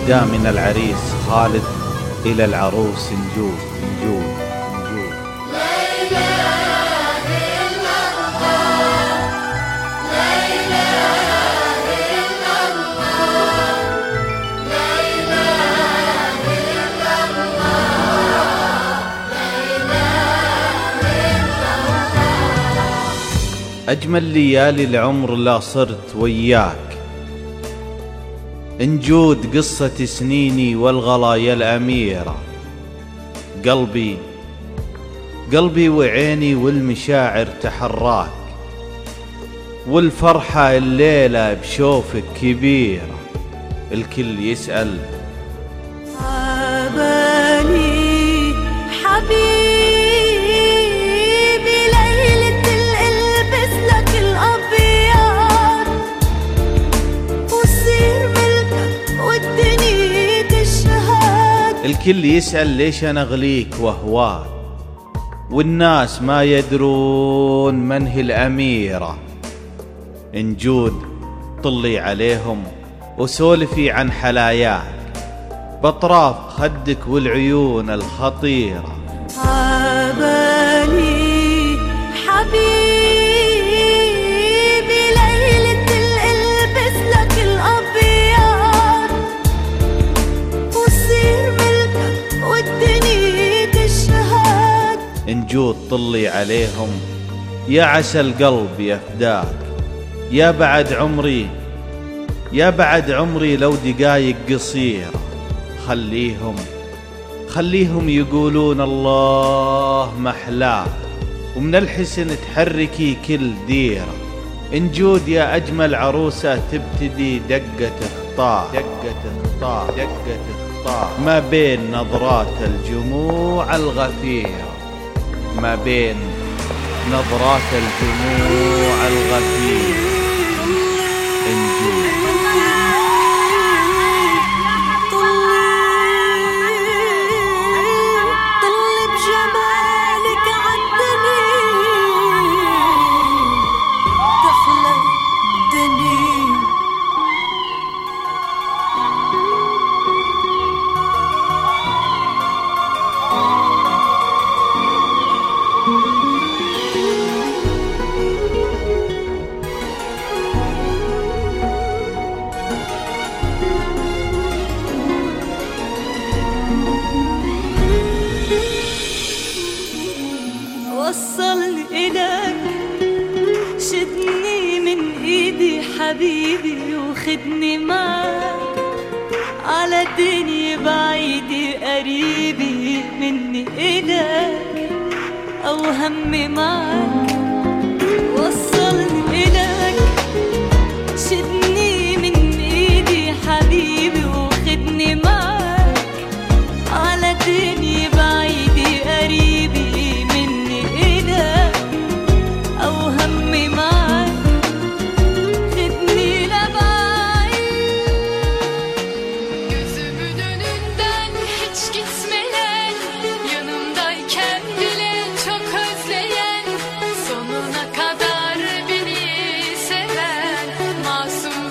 أهدى من العريس خالد إلى العروس نجود نجود نجود. لا إله إلا الله، لا إله إلا الله، لا إله إلا الله، لا إله إلا الله. أجمل ليالي العمر لا صرت وياك، نجود قصة سنيني والغلايا الأميرة. قلبي وعيني والمشاعر تحراك، والفرحة الليلة بشوفك كبيرة. الكل يسأل عبالي حبيبي ليلة البس لك الأبيض وصير ملكك والدنيا تشهد. الكل يسأل ليش أنا أغليك وهواك، والناس ما يدرون من هي الأميرة. نجود طلي عليهم وسولفي عن حلاياك بأطراف خدك والعيون الخطيرة. عبالي حبيبي ليلة البس لك الأبيض وصير ملكك والدنيا تشهد. نجود طلي عليهم يا عسى القلب يا فداك، يا بعد عمري لو دقايق قصيرة. خليهم يقولون الله محلاك، ومن الحسن تحركي كل ديرة. نجود يا أجمل عروسة تبتدي دقة خطاك ما بين نظرات الجموع الغفيرة، ما بين نظرات الجموع الغفيرة. نجود طل بجمالك عالدنيا تحلى الدنيا. وصلني إليك شدني من إيدي حبيبي وخدني معك على دنيا بعيدة قريبة مني إليك أو همي معك. وصلني إليك شدني من إيدي حبيبي وخدني معك على دنيا بعيدة قريبة أو همي معك. خدني لبعيد Gözümün önünden hiç gitmeyen, yanımdayken bile çok özleyen, sonuna kadar beni seven masum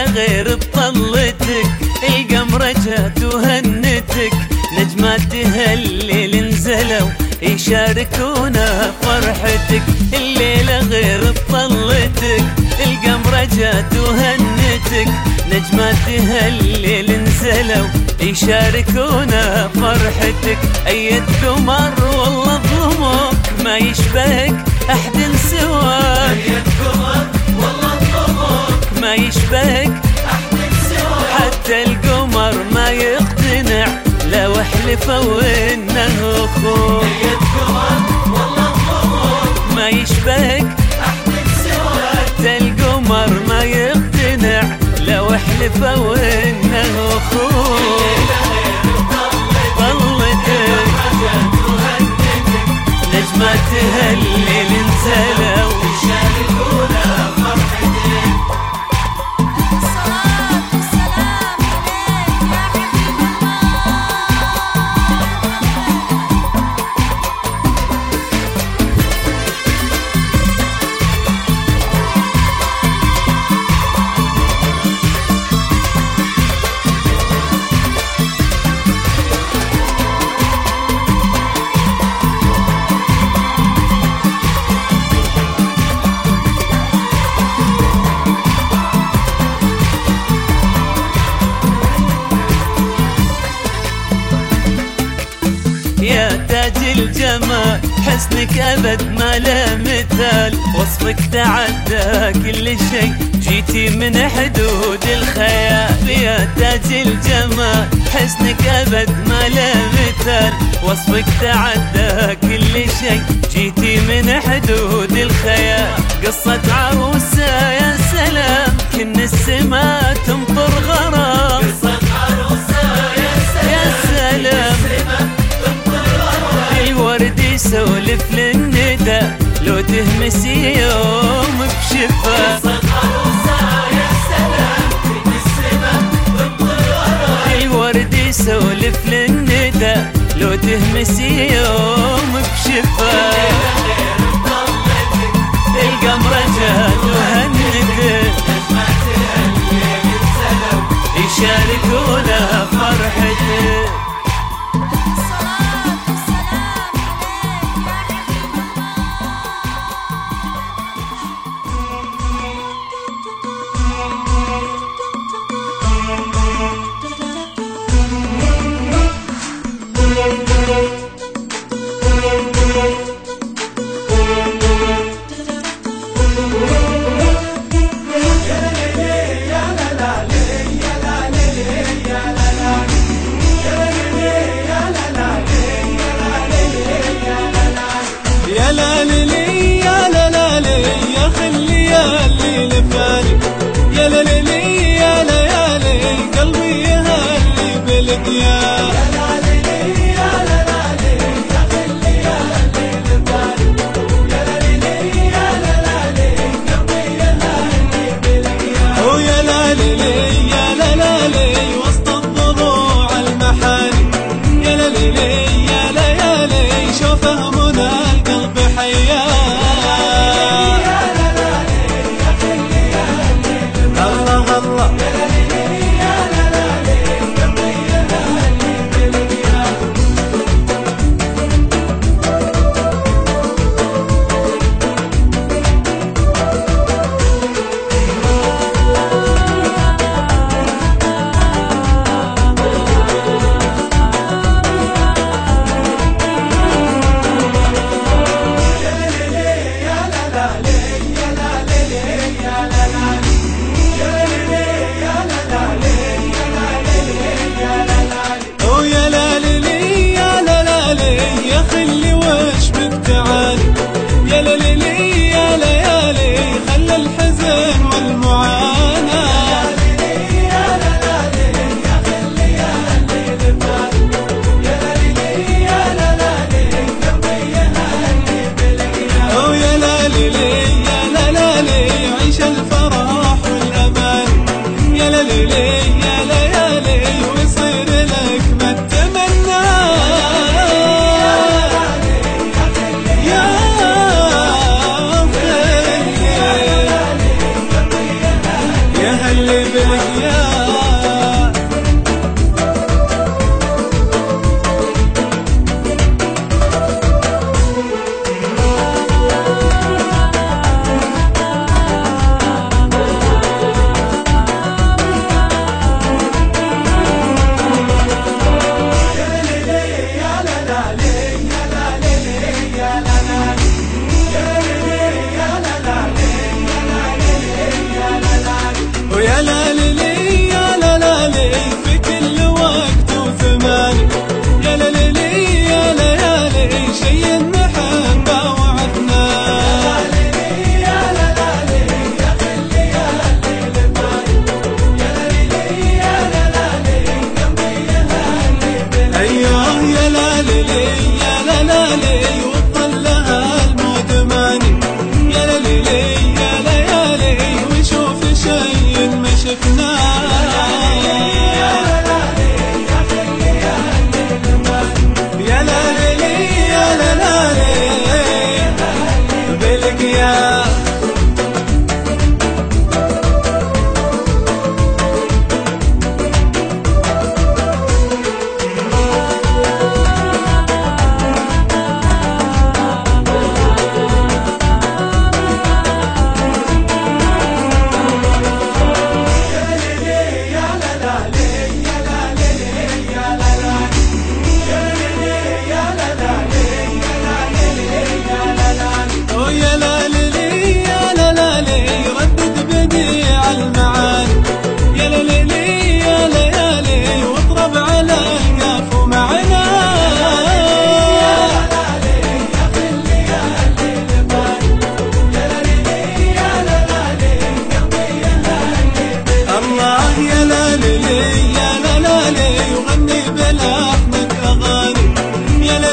غير بطلتك، القمرة جات وهنتك، نجمات تهلل نزلوا يشاركونا فرحتك. الليلة غير بطلتك، القمرة جات وهنتك، نجمات تهلل نزلوا يشاركونا فرحتك. أيد قمر والله ظلمك ما يشبهك أحد سواك، أيد قمر والله ظلمك ما يشبهك أحد سواك. حتى القمر ما يقتنع لو حلفوا إنه أخوك، أيد قمر والله ظلمك ما يشبهك أحد سواك. حتى القمر ما يقتنع لو حلفوا إنه أخوك. طلتك نجمات تهلل نزلوا يشاركونا فرحتك. الصلاة والسلام عليك يا حبيب يا تاج الجمال حسنك أبد ما له مثال، وصفك تعدى كل شيء جيتي من حدود الخيال. يا تاج الجمال حسنك أبد ما له مثال، وصفك تعدى كل شيء جيتي من حدود الخيال. قصة عروسة يا سلام كن السما تمطر غرام، قصة عروسة يا سلام الورد يسولف للندى لو تهمسي يوم بشفا. قصة عروسة يا سلام كن السما تمطر غرام، الورد يسولف للندى لو تهمسي يوم بشفا. القمرة جات وهنتك، يشاركونا فرحتك. الصلاة والسلام عليك يا حبيب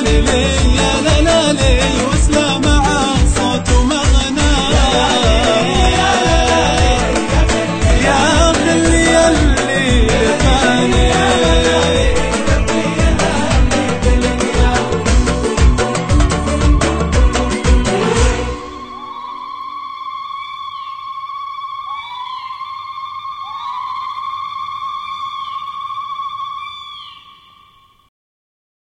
ليلي يا لا لا